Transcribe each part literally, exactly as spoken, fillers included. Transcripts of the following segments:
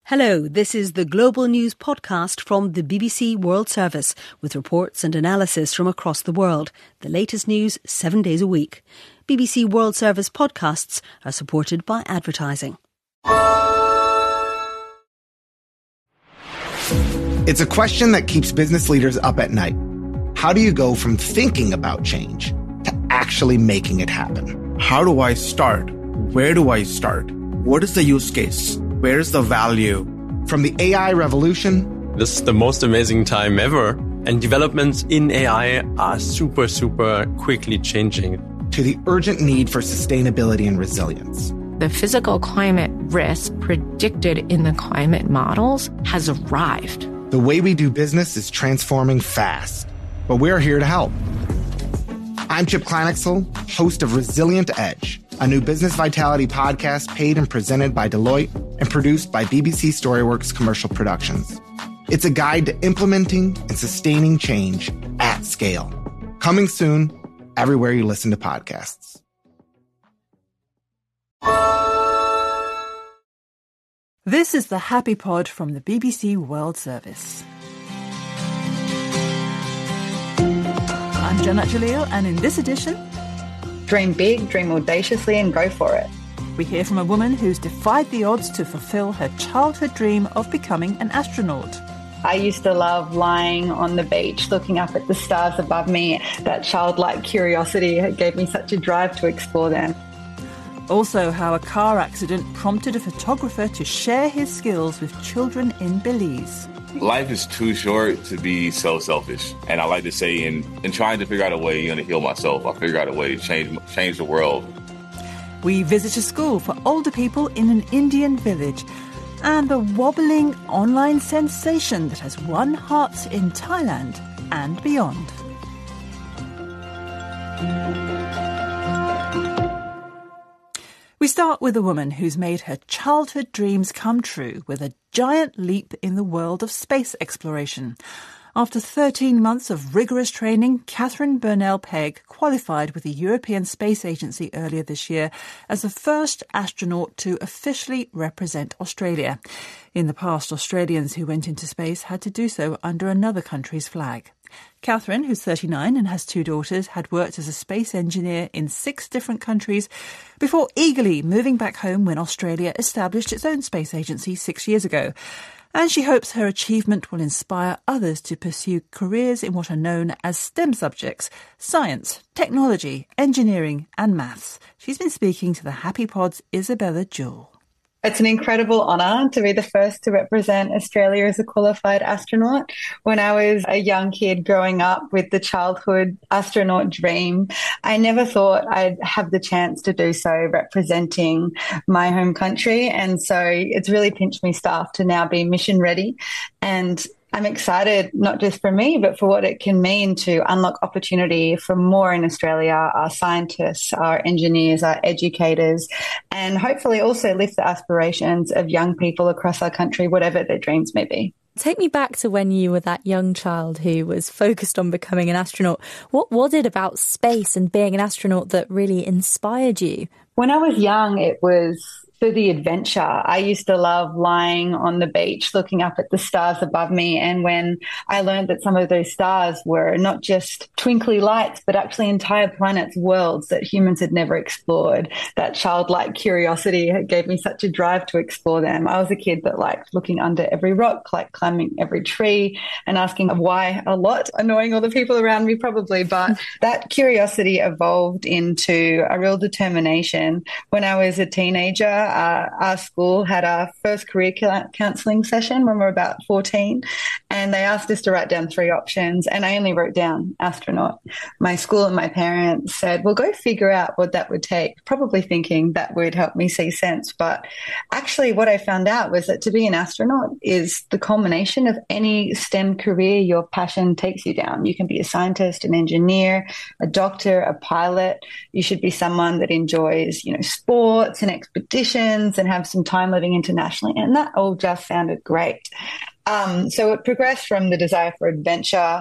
Hello, this is the Global News Podcast from the B B C World Service, with reports and analysis from across the world. The latest news seven days a week. B B C World Service podcasts are supported by advertising. It's a question that keeps business leaders up at night. How do you go from thinking about change to actually making it happen? How do I start? Where do I start? What is the use case? Where is the value? From the A I revolution. This is the most amazing time ever. And developments in A I are super, super quickly changing. To the urgent need for sustainability and resilience. The physical climate risk predicted in the climate models has arrived. The way we do business is transforming fast, but we're here to help. I'm Chip Kleinexel, host of Resilient Edge, a new business vitality podcast paid and presented by Deloitte and produced by B B C StoryWorks Commercial Productions. It's a guide to implementing and sustaining change at scale. Coming soon, everywhere you listen to podcasts. This is the Happy Pod from the B B C World Service. I'm Janet Jalil, and in this edition, dream big, dream audaciously, and go for it. We hear from a woman who's defied the odds to fulfill her childhood dream of becoming an astronaut. I used to love lying on the beach, looking up at the stars above me. That childlike curiosity gave me such a drive to explore them. Also, how a car accident prompted a photographer to share his skills with children in Belize. Life is too short to be so selfish. And I like to say, in, in trying to figure out a way you know, to heal myself, I figured out a way to change, change the world. We visit a school for older people in an Indian village, and the wobbling online sensation that has won hearts in Thailand and beyond. We start with a woman who's made her childhood dreams come true with a giant leap in the world of space exploration. After thirteen months of rigorous training, Catherine Burnell-Pegg qualified with the European Space Agency earlier this year as the first astronaut to officially represent Australia. In the past, Australians who went into space had to do so under another country's flag. Catherine, who's thirty-nine and has two daughters, had worked as a space engineer in six different countries before eagerly moving back home when Australia established its own space agency six years ago. And she hopes her achievement will inspire others to pursue careers in what are known as STEM subjects: science, technology, engineering and maths. She's been speaking to the Happy Pod's Isabella Jewell. It's an incredible honour to be the first to represent Australia as a qualified astronaut. When I was a young kid growing up with the childhood astronaut dream, I never thought I'd have the chance to do so representing my home country. And so it's really pinched me staff to now be mission ready. And I'm excited, not just for me, but for what it can mean to unlock opportunity for more in Australia, our scientists, our engineers, our educators, and hopefully also lift the aspirations of young people across our country, whatever their dreams may be. Take me back to when you were that young child who was focused on becoming an astronaut. What was it about space and being an astronaut that really inspired you? When I was young, it was for the adventure. I used to love lying on the beach, looking up at the stars above me. And when I learned that some of those stars were not just twinkly lights, but actually entire planets, worlds that humans had never explored, that childlike curiosity gave me such a drive to explore them. I was a kid that liked looking under every rock, like climbing every tree and asking why a lot, annoying all the people around me probably. But that curiosity evolved into a real determination. When I was a teenager, Uh, our school had our first career counselling session when we were about fourteen, and they asked us to write down three options, and I only wrote down astronaut. My school and my parents said, well, go figure out what that would take, probably thinking that would help me see sense. But actually what I found out was that to be an astronaut is the culmination of any STEM career your passion takes you down. You can be a scientist, an engineer, a doctor, a pilot. You should be someone that enjoys, you know, sports and expeditions and have some time living internationally. And that all just sounded great. Um, so it progressed from the desire for adventure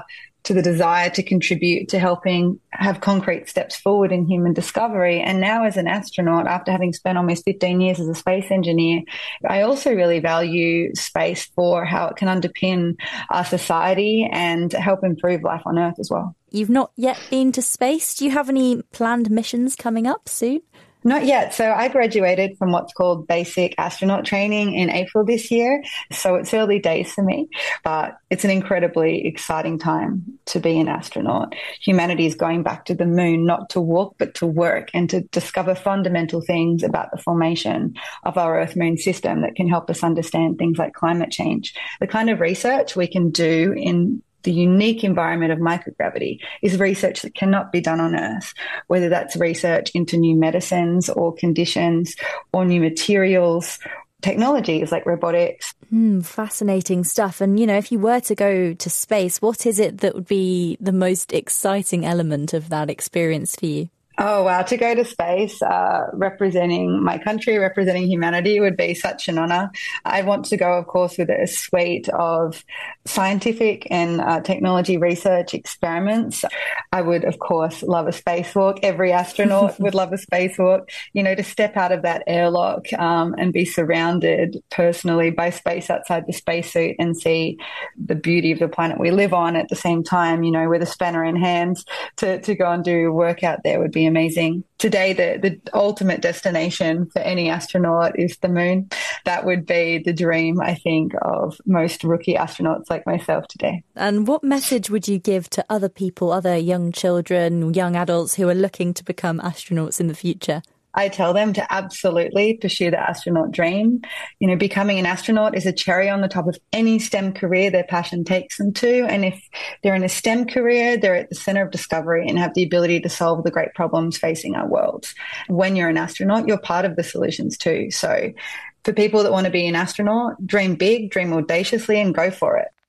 to the desire to contribute to helping have concrete steps forward in human discovery. And now as an astronaut, after having spent almost fifteen years as a space engineer, I also really value space for how it can underpin our society and help improve life on Earth as well. You've not yet been to space. Do you have any planned missions coming up soon? Not yet. So I graduated from what's called basic astronaut training in April this year. So it's early days for me, but it's an incredibly exciting time to be an astronaut. Humanity is going back to the moon, not to walk, but to work and to discover fundamental things about the formation of our Earth-Moon system that can help us understand things like climate change. The kind of research we can do in the unique environment of microgravity is research that cannot be done on Earth, whether that's research into new medicines or conditions or new materials, technologies like robotics. Mm, fascinating stuff. And, you know, if you were to go to space, what is it that would be the most exciting element of that experience for you? Oh, wow. To go to space, uh, representing my country, representing humanity would be such an honor. I want to go, of course, with a suite of scientific and uh, technology research experiments. I would, of course, love a spacewalk. Every astronaut would love a spacewalk. You know, to step out of that airlock um, and be surrounded personally by space outside the spacesuit and see the beauty of the planet we live on at the same time, you know, with a spanner in hand to, to go and do work out there would be amazing. Today, the, the ultimate destination for any astronaut is the moon. That would be the dream, I think, of most rookie astronauts like myself today. And what message would you give to other people, other young children, young adults who are looking to become astronauts in the future? I tell them to absolutely pursue the astronaut dream. You know, becoming an astronaut is a cherry on the top of any STEM career their passion takes them to. And if they're in a STEM career, they're at the center of discovery and have the ability to solve the great problems facing our world. When you're an astronaut, you're part of the solutions too. So for people that want to be an astronaut, dream big, dream audaciously, and go for it.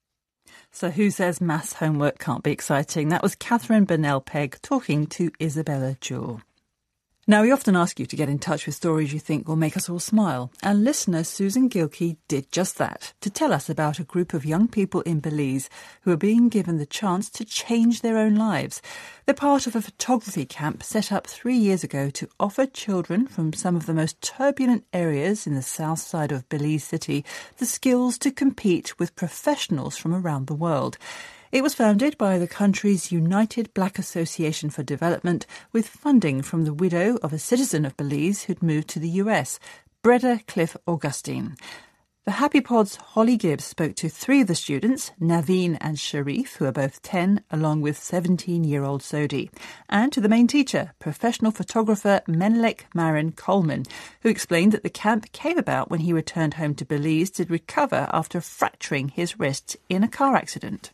So who says maths homework can't be exciting? That was Catherine Burnell-Pegg talking to Isabella Jewell. Now, we often ask you to get in touch with stories you think will make us all smile. And listener Susan Gilkey did just that, to tell us about a group of young people in Belize who are being given the chance to change their own lives. They're part of a photography camp set up three years ago to offer children from some of the most turbulent areas in the south side of Belize City the skills to compete with professionals from around the world. It was founded by the country's United Black Association for Development with funding from the widow of a citizen of Belize who'd moved to the U S, Breda Cliff Augustine. The Happy Pod's Holly Gibbs spoke to three of the students, Naveen and Sharif, who are both ten, along with seventeen-year-old Sodi, and to the main teacher, professional photographer Menelek Marin Coleman, who explained that the camp came about when he returned home to Belize to recover after fracturing his wrist in a car accident.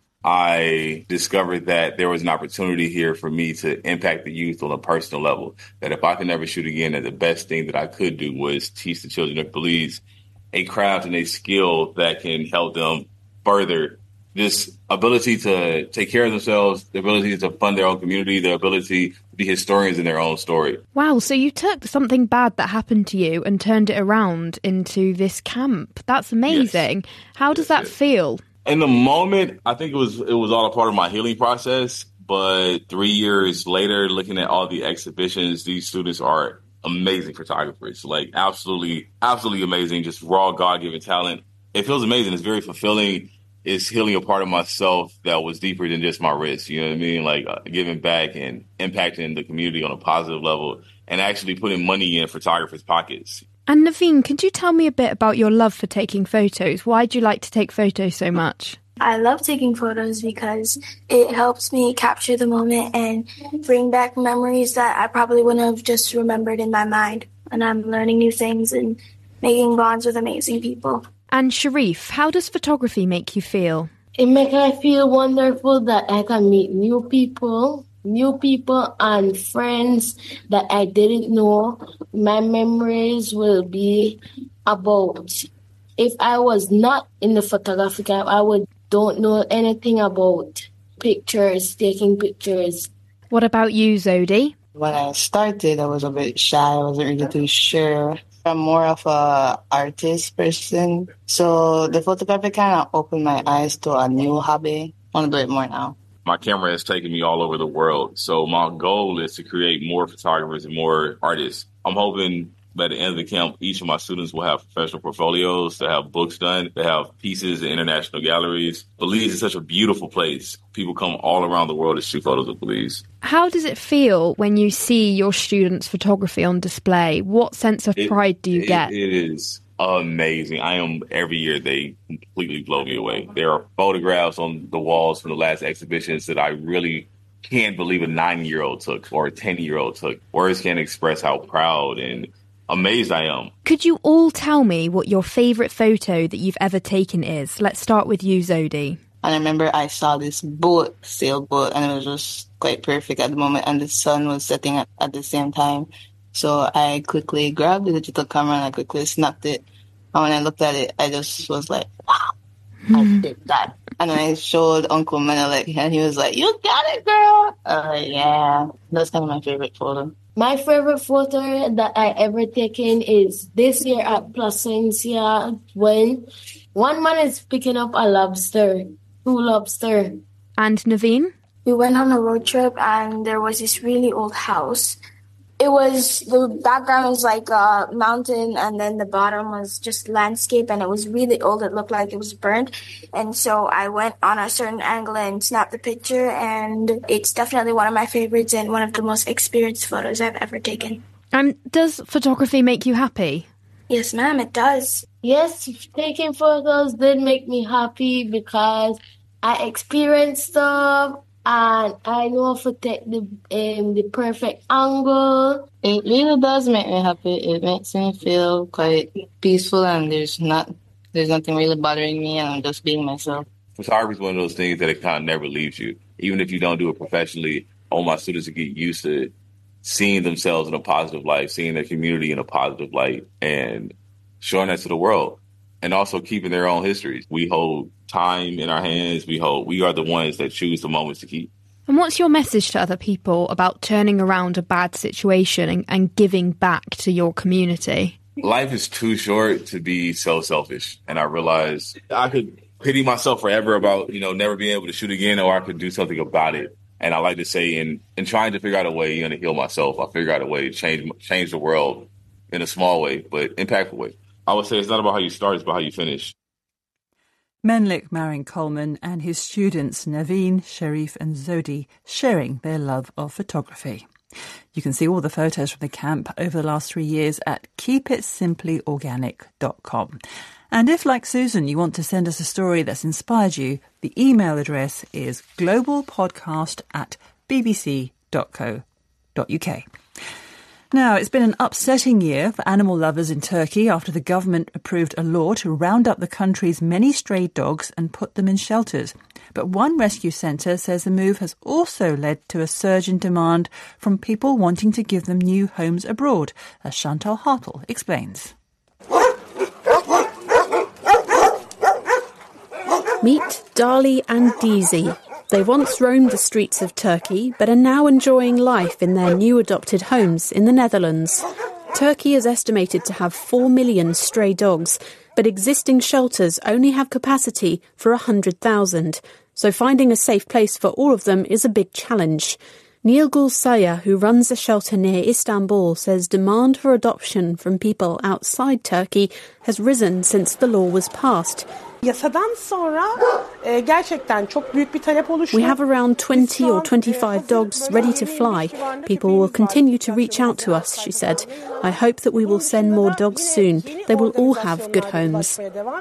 I discovered that there was an opportunity here for me to impact the youth on a personal level, that if I could never shoot again, that the best thing that I could do was teach the children of Belize a craft and a skill that can help them further this ability to take care of themselves, the ability to fund their own community, the ability to be historians in their own story. Wow, so you took something bad that happened to you and turned it around into this camp. That's amazing. Yes. How does yes, that yes. feel? In the moment, I think it was it was all a part of my healing process. But three years later, looking at all the exhibitions, these students are amazing photographers, like absolutely, absolutely amazing, just raw God-given talent. It feels amazing. It's very fulfilling. It's healing a part of myself that was deeper than just my wrist. You know what I mean? Like uh, giving back and impacting the community on a positive level and actually putting money in photographers' pockets. And Naveen, could you tell me a bit about your love for taking photos? Why do you like to take photos so much? I love taking photos because it helps me capture the moment and bring back memories that I probably wouldn't have just remembered in my mind. And I'm learning new things and making bonds with amazing people. And Sharif, how does photography make you feel? It makes me feel wonderful that I can meet new people. New people and friends that I didn't know. My memories will be about if I was not in the photography camp, I would don't know anything about pictures, taking pictures. What about you, Zodi? When I started, I was a bit shy. I wasn't really too sure. I'm more of a artist person. So the photography kind of opened my eyes to a new hobby. I want to do it more now. My camera has taken me all over the world. So my goal is to create more photographers and more artists. I'm hoping by the end of the camp, each of my students will have professional portfolios, to have books done, to have pieces in international galleries. Belize is such a beautiful place. People come all around the world to shoot photos of Belize. How does it feel when you see your students' photography on display? What sense of pride do you it, get? It is amazing. I am, every year they completely blow me away. There are photographs on the walls from the last exhibitions that I really can't believe a nine-year-old took or a ten-year-old took. Words can't express how proud and amazed I am. Could you all tell me what your favourite photo that you've ever taken is? Let's start with you, Zodi. And I remember I saw this boat, sailboat, and it was just quite perfect at the moment, and the sun was setting at, at the same time. So I quickly grabbed the digital camera and I quickly snapped it. And when I looked at it, I just was like, wow, I did that. And then I showed Uncle Menelik, and he was like, you got it, girl. I was like, yeah, that's kind of my favorite photo. My favorite photo that I ever taken is this year at Placencia, when one man is picking up a lobster, two lobster. And Naveen? We went on a road trip and there was this really old house. It was, the background was like a mountain and then the bottom was just landscape and it was really old. It looked like it was burnt. And so I went on a certain angle and snapped the picture, and it's definitely one of my favorites and one of the most experienced photos I've ever taken. And does photography make you happy? Yes, ma'am, it does. Yes, taking photos did make me happy because I experienced stuff. And I know if I take the um, the perfect angle. It really does make me happy. It makes me feel quite peaceful, and there's not there's nothing really bothering me, and I'm just being myself. Photography is one of those things that it kind of never leaves you. Even if you don't do it professionally, I want my students to get used to seeing themselves in a positive light, seeing their community in a positive light, and showing that to the world. And also keeping their own histories. We hold time in our hands. We hold, we are the ones that choose the moments to keep. And what's your message to other people about turning around a bad situation and, and giving back to your community? Life is too short to be so selfish. And I realized I could pity myself forever about, you know, never being able to shoot again, or I could do something about it. And I like to say, in, in trying to figure out a way, you know, to heal myself, I figure out a way to change, change the world in a small way, but impactful way. I would say it's not about how you start, it's about how you finish. Menelik Marin-Coleman and his students Naveen, Sharif and Zodi sharing their love of photography. You can see all the photos from the camp over the last three years at keep it simply organic dot com. And if, like Susan, you want to send us a story that's inspired you, the email address is globalpodcast at bbc dot co dot uk. Now, it's been an upsetting year for animal lovers in Turkey after the government approved a law to round up the country's many stray dogs and put them in shelters. But one rescue centre says the move has also led to a surge in demand from people wanting to give them new homes abroad, as Chantal Hartel explains. Meet Dali and Dizi. They once roamed the streets of Turkey, but are now enjoying life in their new adopted homes in the Netherlands. Turkey is estimated to have four million stray dogs, but existing shelters only have capacity for one hundred thousand, so finding a safe place for all of them is a big challenge. Nilgul Saya, who runs a shelter near Istanbul, says demand for adoption from people outside Turkey has risen since the law was passed. We have around twenty or twenty-five dogs ready to fly. People will continue to reach out to us, she said. I hope that we will send more dogs soon. They will all have good homes.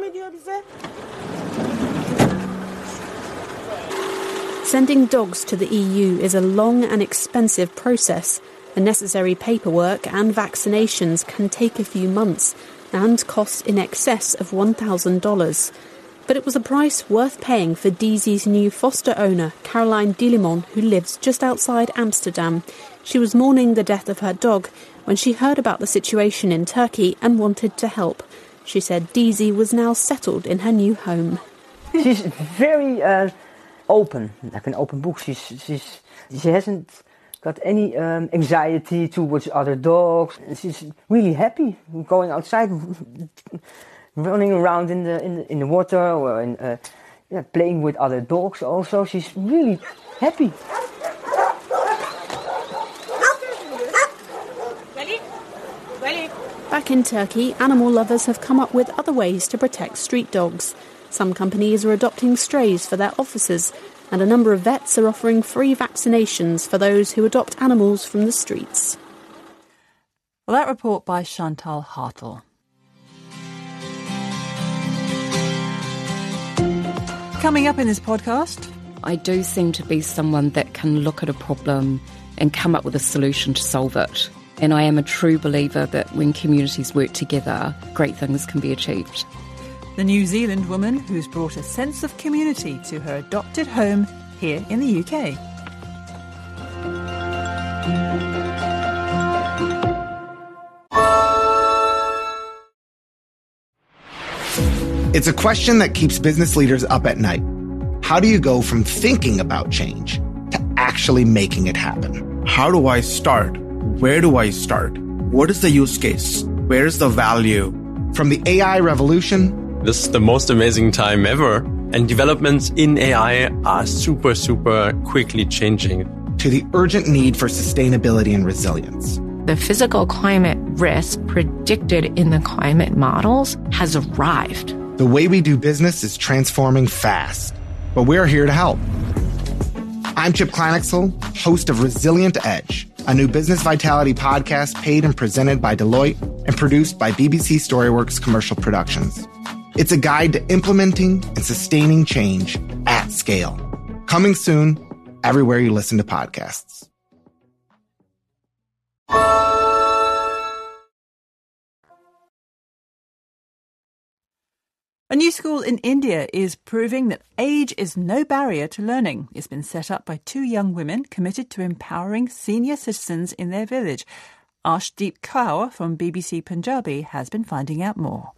Sending dogs to the E U is a long and expensive process. The necessary paperwork and vaccinations can take a few months and cost in excess of one thousand dollars. But it was a price worth paying for Dizi's new foster owner, Caroline Dilimon, who lives just outside Amsterdam. She was mourning the death of her dog when she heard about the situation in Turkey and wanted to help. She said Dizi was now settled in her new home. She's very uh, open, like an open book. She's, she's, she hasn't got any um, anxiety towards other dogs. She's really happy going outside, running around in the in the, in the water or in, uh, yeah, playing with other dogs also. She's really happy. Back in Turkey, animal lovers have come up with other ways to protect street dogs. Some companies are adopting strays for their offices, and a number of vets are offering free vaccinations for those who adopt animals from the streets. Well, that report by Chantal Hartel. Coming up in this podcast, I do seem to be someone that can look at a problem and come up with a solution to solve it. And I am a true believer that when communities work together, great things can be achieved. The New Zealand woman who's brought a sense of community to her adopted home here in the U K. It's a question that keeps business leaders up at night. How do you go from thinking about change to actually making it happen? How do I start? Where do I start? What is the use case? Where is the value? From the A I revolution, this is the most amazing time ever, and developments in A I are super, super quickly changing. To the urgent need for sustainability and resilience. The physical climate risk predicted in the climate models has arrived. The way we do business is transforming fast, but we're here to help. I'm Chip Kleinexel, host of Resilient Edge, a new business vitality podcast paid and presented by Deloitte and produced by B B C StoryWorks Commercial Productions. It's a guide to implementing and sustaining change at scale. Coming soon, everywhere you listen to podcasts. A new school in India is proving that age is no barrier to learning. It's been set up by two young women committed to empowering senior citizens in their village. Arshdeep Kaur from B B C Punjabi has been finding out more.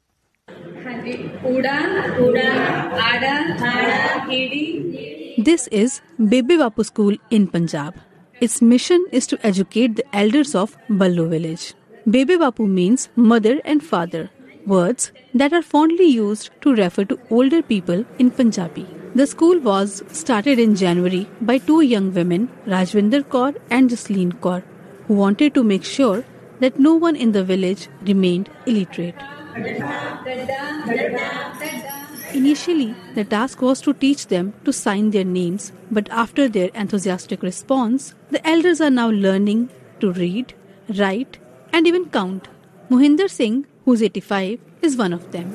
This is Bebe Bapu School in Punjab. Its mission is to educate the elders of Ballo village. Bebe Bapu means mother and father, words that are fondly used to refer to older people in Punjabi. The school was started in January by two young women, Rajwinder Kaur and Jasleen Kaur, who wanted to make sure that no one in the village remained illiterate. Initially, the task was to teach them to sign their names, but after their enthusiastic response, the elders are now learning to read, write, and even count. Mohinder Singh, who's eighty-five, is one of them.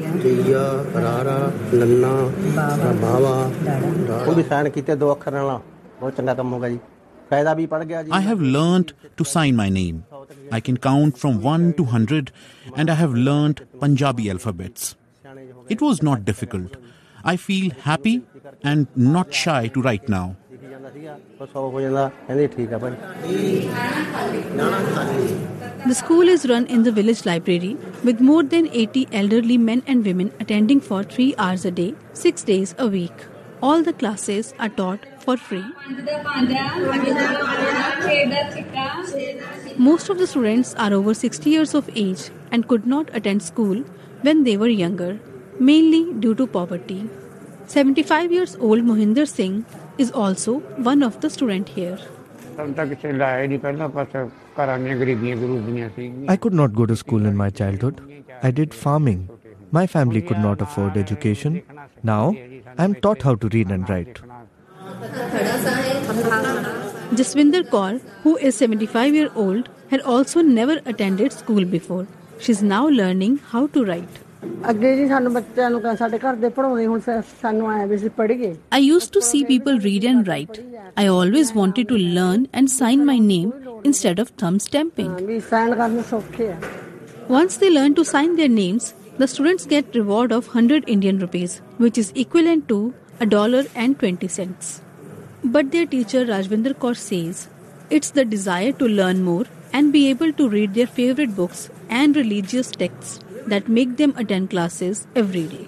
I have learnt to sign my name. I can count from one to one hundred, and I have learnt Punjabi alphabets. It was not difficult. I feel happy and not shy to write now. The school is run in the village library with more than eighty elderly men and women attending for three hours a day, six days a week. All the classes are taught for free. Most of the students are over sixty years of age and could not attend school when they were younger, mainly due to poverty. seventy-five years old Mohinder Singh is also one of the students here. I could not go to school in my childhood. I did farming. My family could not afford education. Now, I am taught how to read and write. Jaswinder Kaur, who is seventy-five years old, had also never attended school before. She is now learning how to write. I used to see people read and write. I always wanted to learn and sign my name instead of thumb stamping. Once they learn to sign their names, the students get reward of one hundred Indian rupees, which is equivalent to a dollar and twenty cents. But their teacher Rajwinder Kaur says it's the desire to learn more and be able to read their favorite books and religious texts that make them attend classes every day.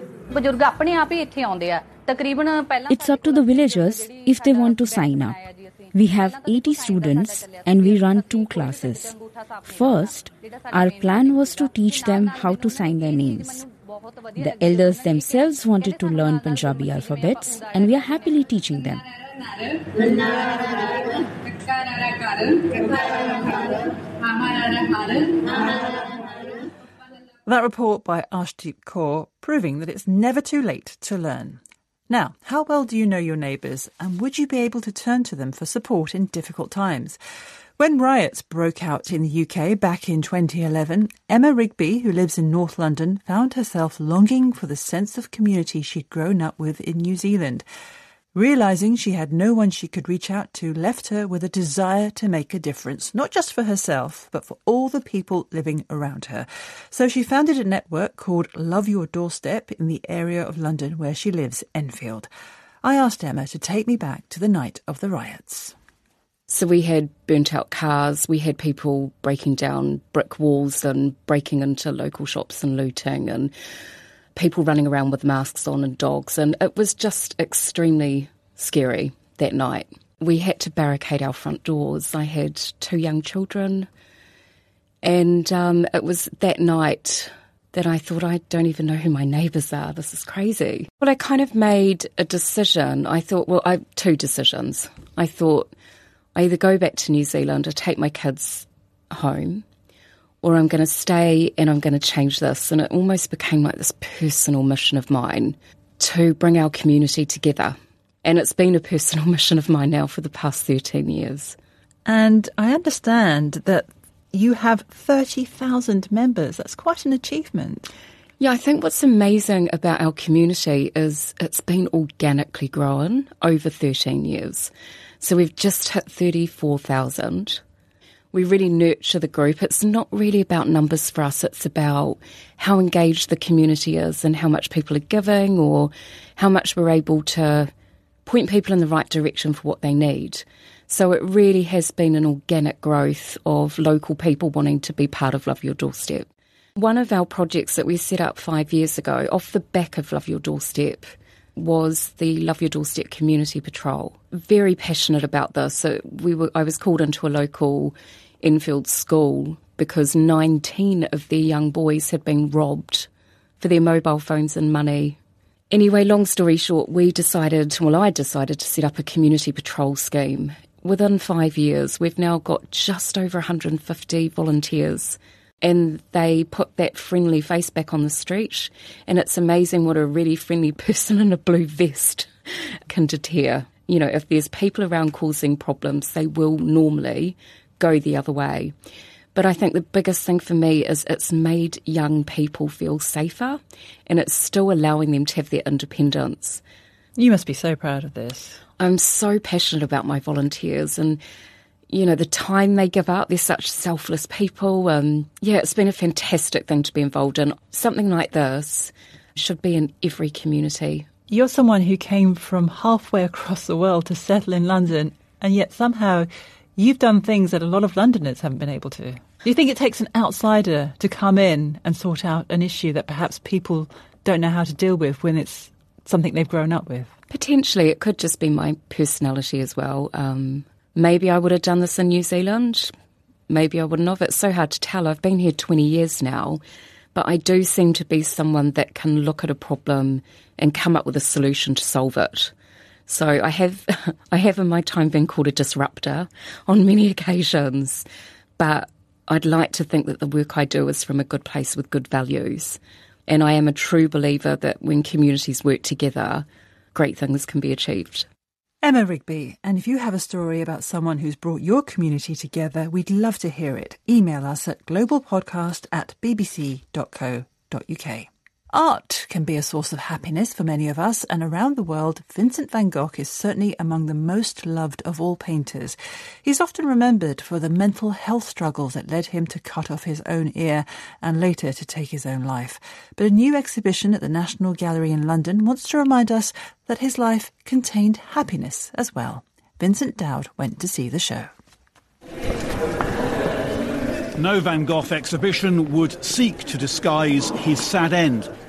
It's up to the villagers if they want to sign up. We have eighty students and we run two classes. First, our plan was to teach them how to sign their names. The elders themselves wanted to learn Punjabi alphabets, and we are happily teaching them. That report by Arshdeep Kaur proving that it's never too late to learn. Now, how well do you know your neighbours, and would you be able to turn to them for support in difficult times? When riots broke out in the U K back in twenty eleven, Emma Rigby, who lives in North London, found herself longing for the sense of community she'd grown up with in New Zealand. Realising she had no one she could reach out to left her with a desire to make a difference, not just for herself, but for all the people living around her. So she founded a network called Love Your Doorstep in the area of London where she lives, Enfield. I asked Emma to take me back to the night of the riots. So we had burnt out cars, we had people breaking down brick walls and breaking into local shops and looting, and people running around with masks on and dogs, and it was just extremely scary that night. We had to barricade our front doors. I had two young children, and um, it was that night that I thought, I don't even know who my neighbours are. This is crazy. But I kind of made a decision. I thought, well, I have two decisions. I thought, I either go back to New Zealand or take my kids home, or I'm going to stay and I'm going to change this. And it almost became like this personal mission of mine to bring our community together. And it's been a personal mission of mine now for the past thirteen years. And I understand that you have thirty thousand members. That's quite an achievement. Yeah, I think what's amazing about our community is it's been organically grown over thirteen years. So we've just hit thirty-four thousand. We really nurture the group. It's not really about numbers for us. It's about how engaged the community is and how much people are giving, or how much we're able to point people in the right direction for what they need. So it really has been an organic growth of local people wanting to be part of Love Your Doorstep. One of our projects that we set up five years ago, off the back of Love Your Doorstep, was the Love Your Doorstep Community Patrol. Very passionate about this. So we were, I was called into a local Enfield school because nineteen of their young boys had been robbed for their mobile phones and money. Anyway, long story short, we decided, well, I decided to set up a community patrol scheme. Within five years, we've now got just over one hundred fifty volunteers, and they put that friendly face back on the street, and it's amazing what a really friendly person in a blue vest can deter. You know, if there's people around causing problems, they will normally go the other way. But I think the biggest thing for me is it's made young people feel safer, and it's still allowing them to have their independence. You must be so proud of this. I'm so passionate about my volunteers, and, you know, the time they give up. They're such selfless people. Um, yeah, it's been a fantastic thing to be involved in. Something like this should be in every community. You're someone who came from halfway across the world to settle in London, and yet somehow you've done things that a lot of Londoners haven't been able to. Do you think it takes an outsider to come in and sort out an issue that perhaps people don't know how to deal with when it's something they've grown up with? Potentially. It could just be my personality as well. Um, maybe I would have done this in New Zealand. Maybe I wouldn't have. It's so hard to tell. I've been here twenty years now, but I do seem to be someone that can look at a problem and come up with a solution to solve it. So I have I have in my time been called a disruptor on many occasions, but I'd like to think that the work I do is from a good place with good values. And I am a true believer that when communities work together, great things can be achieved. Emma Rigby, and if you have a story about someone who's brought your community together, we'd love to hear it. Email us at globalpodcast at bbc dot co dot uk. Art can be a source of happiness for many of us, and around the world, Vincent van Gogh is certainly among the most loved of all painters. He's often remembered for the mental health struggles that led him to cut off his own ear and later to take his own life. But a new exhibition at the National Gallery in London wants to remind us that his life contained happiness as well. Vincent Dowd went to see the show. No Van Gogh exhibition would seek to disguise his sad end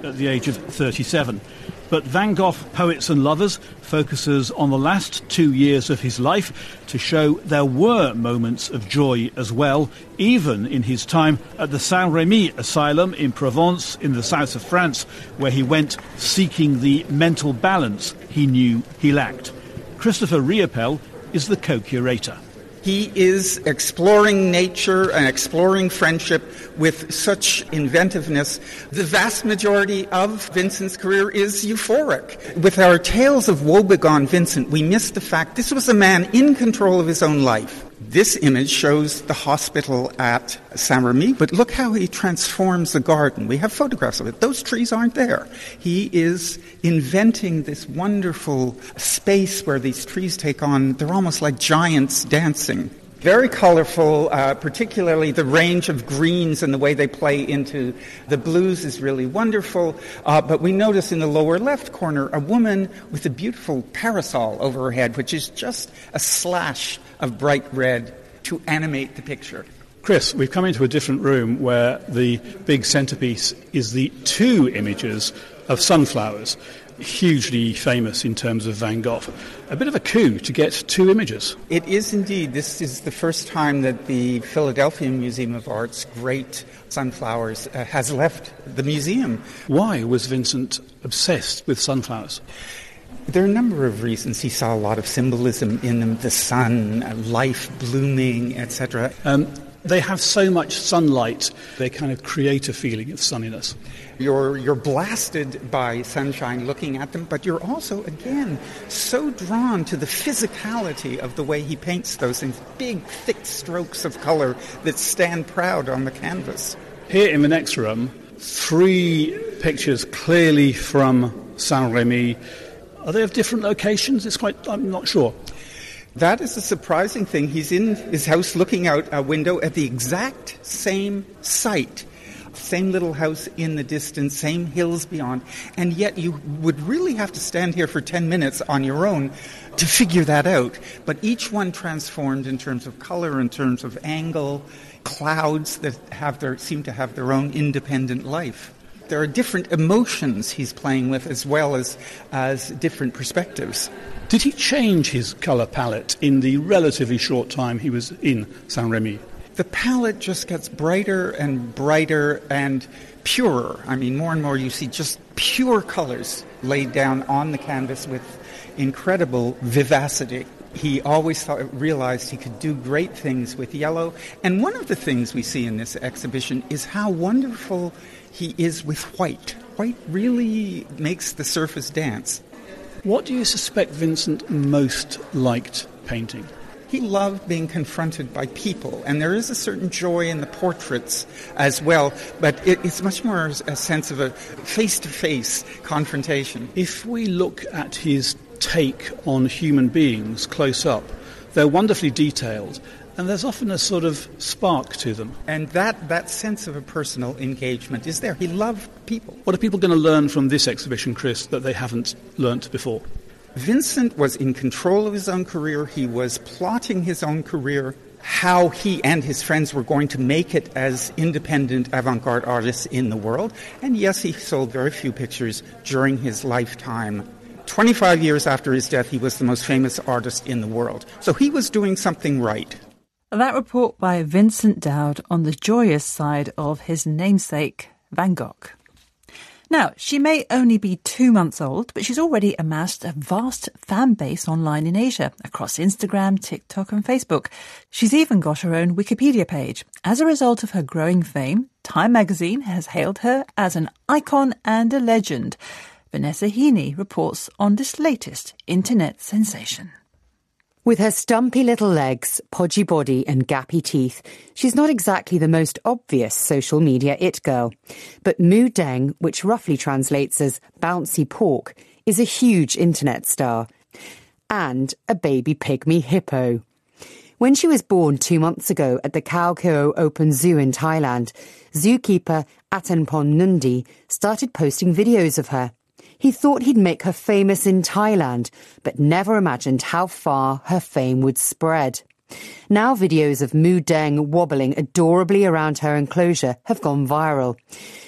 at the age of thirty-seven. But Van Gogh, Poets and Lovers focuses on the last two years of his life to show there were moments of joy as well, even in his time at the Saint-Rémy Asylum in Provence in the south of France, where he went seeking the mental balance he knew he lacked. Christopher Riopel is the co-curator. He is exploring nature and exploring friendship with such inventiveness. The vast majority of Vincent's career is euphoric. With our Tales of Woebegone Vincent, we miss the fact this was a man in control of his own life. This image shows the hospital at Saint-Rémy, but look how he transforms the garden. We have photographs of it. Those trees aren't there. He is inventing this wonderful space where these trees take on, they're almost like giants dancing. Very colorful, uh, particularly the range of greens and the way they play into the blues is really wonderful. Uh, but we notice in the lower left corner a woman with a beautiful parasol over her head, which is just a slash of bright red to animate the picture. Chris, we've come into a different room where the big centrepiece is the two images of sunflowers, hugely famous in terms of Van Gogh. A bit of a coup to get two images. It is indeed. This is the first time that the Philadelphia Museum of Art's great sunflowers uh, has left the museum. Why was Vincent obsessed with sunflowers? There are a number of reasons. He saw a lot of symbolism in them, the sun, uh, life blooming, et cetera. Um, they have so much sunlight, they kind of create a feeling of sunniness. You're, you're blasted by sunshine looking at them, but you're also, again, so drawn to the physicality of the way he paints those things, big, thick strokes of color that stand proud on the canvas. Here in the next room, three pictures clearly from Saint-Rémy. Are they of different locations? It's quite, I'm not sure. That is a surprising thing. He's in his house looking out a window at the exact same site. Same little house in the distance, same hills beyond. And yet you would really have to stand here for ten minutes on your own to figure that out. But each one transformed in terms of color, in terms of angle, clouds that have their seem to have their own independent life. There are different emotions he's playing with as well as, as different perspectives. Did he change his colour palette in the relatively short time he was in Saint-Rémy? The palette just gets brighter and brighter and purer. I mean, more and more you see just pure colours laid down on the canvas with incredible vivacity. He always thought, realized he could do great things with yellow. And one of the things we see in this exhibition is how wonderful he is with white. White really makes the surface dance. What do you suspect Vincent most liked painting? He loved being confronted by people, and there is a certain joy in the portraits as well, but it, it's much more a sense of a face-to-face confrontation. If we look at his take on human beings close up, they're wonderfully detailed, and there's often a sort of spark to them. And that, that sense of a personal engagement is there. He loved people. What are people going to learn from this exhibition, Chris, that they haven't learnt before? Vincent was in control of his own career. He was plotting his own career, how he and his friends were going to make it as independent avant-garde artists in the world. And yes, he sold very few pictures during his lifetime. twenty-five years after his death, he was the most famous artist in the world. So he was doing something right. That report by Vincent Dowd on the joyous side of his namesake, Van Gogh. Now, she may only be two months old, but she's already amassed a vast fan base online in Asia, across Instagram, TikTok and Facebook. She's even got her own Wikipedia page. As a result of her growing fame, Time magazine has hailed her as an icon and a legend. Vanessa Heaney reports on this latest internet sensation. With her stumpy little legs, podgy body and gappy teeth, she's not exactly the most obvious social media it girl. But Mu Deng, which roughly translates as bouncy pork, is a huge internet star. And a baby pygmy hippo. When she was born two months ago at the Khao Keo Open Zoo in Thailand, zookeeper Atenpon Nundi started posting videos of her. He thought he'd make her famous in Thailand, but never imagined how far her fame would spread. Now videos of Mu Deng wobbling adorably around her enclosure have gone viral.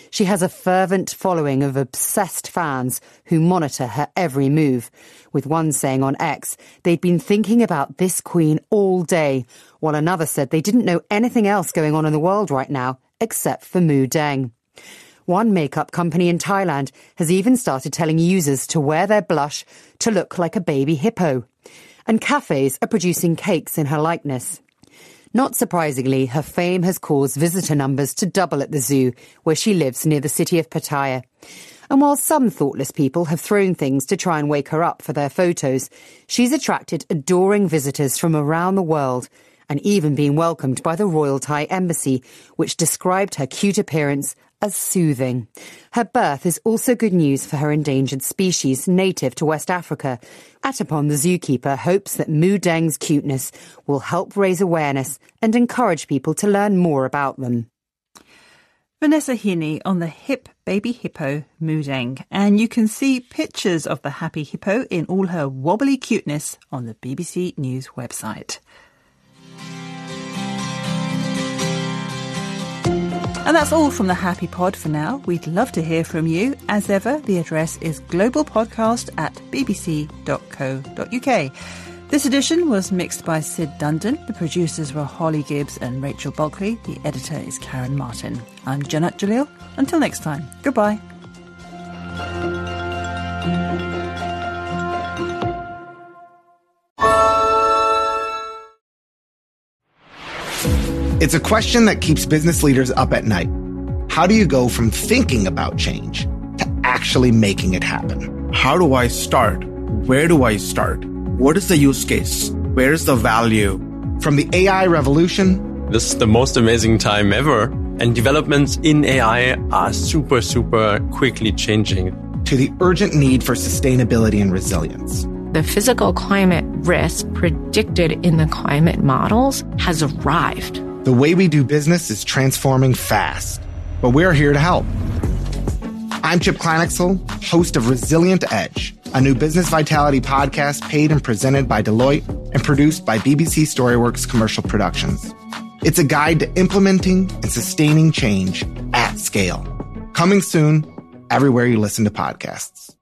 She has a fervent following of obsessed fans who monitor her every move, with one saying on X they'd been thinking about this queen all day, while another said they didn't know anything else going on in the world right now except for Mu Deng. One makeup company in Thailand has even started telling users to wear their blush to look like a baby hippo. And cafes are producing cakes in her likeness. Not surprisingly, her fame has caused visitor numbers to double at the zoo, where she lives near the city of Pattaya. And while some thoughtless people have thrown things to try and wake her up for their photos, she's attracted adoring visitors from around the world, and even been welcomed by the Royal Thai Embassy, which described her cute appearance as soothing. Her birth is also good news for her endangered species native to West Africa. Atapon the zookeeper hopes that Mu Deng's cuteness will help raise awareness and encourage people to learn more about them. Vanessa Heaney on the hip baby hippo Mu Deng, and you can see pictures of the happy hippo in all her wobbly cuteness on the B B C News website. And that's all from the Happy Pod for now. We'd love to hear from you. As ever, the address is globalpodcast at bbc.co.uk. This edition was mixed by Sid Dundon. The producers were Holly Gibbs and Rachel Bulkley. The editor is Karen Martin. I'm Janat Jalil. Until next time, goodbye. It's a question that keeps business leaders up at night. How do you go from thinking about change to actually making it happen? How do I start? Where do I start? What is the use case? Where is the value? From the A I revolution, this is the most amazing time ever, and developments in A I are super, super quickly changing, to the urgent need for sustainability and resilience. The physical climate risk predicted in the climate models has arrived. The way we do business is transforming fast, but we're here to help. I'm Chip Kleinexel, host of Resilient Edge, a new business vitality podcast paid and presented by Deloitte and produced by B B C StoryWorks Commercial Productions. It's a guide to implementing and sustaining change at scale. Coming soon, everywhere you listen to podcasts.